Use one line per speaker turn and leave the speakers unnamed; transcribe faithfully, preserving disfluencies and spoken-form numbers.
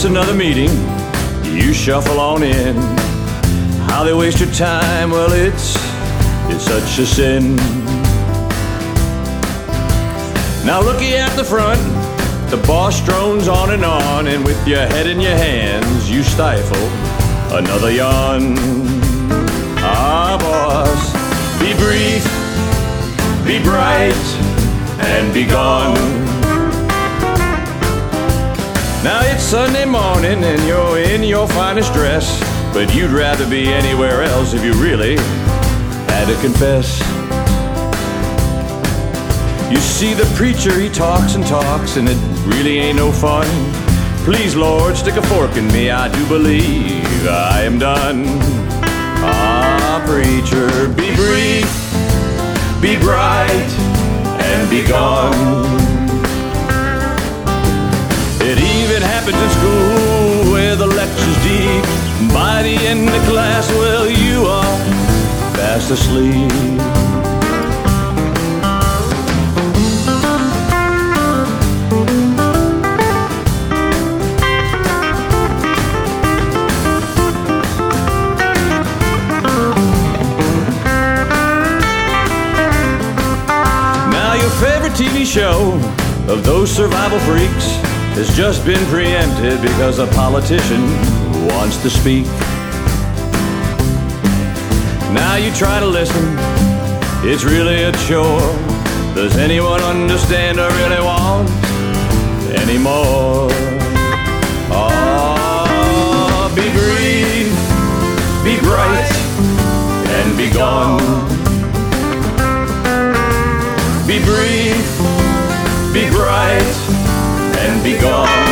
another meeting, you shuffle on in. How they waste your time, well, it's, it's such a sin. Now looky at the front, the boss drones on and on, and with your head in your hands, you stifle another yawn. Ah, boss, be brief, be bright, and be gone. Now it's Sunday morning and you're in your finest dress, but you'd rather be anywhere else if you really had to confess. You see the preacher, he talks and talks, and it really ain't no fun. Please, Lord, stick a fork in me, I do believe I am done. Ah, preacher, be brief, be bright, and be gone. It even happens in school where the lecture's deep. By the end of class, well, you are fast asleep. Now your favorite T V show of those survival freaks has just been preempted because a politician wants to speak. Now you try to listen, it's really a chore. Does anyone understand or really want anymore? Oh, be brief, be bright, and be gone. Be brief, be bright, and be gone.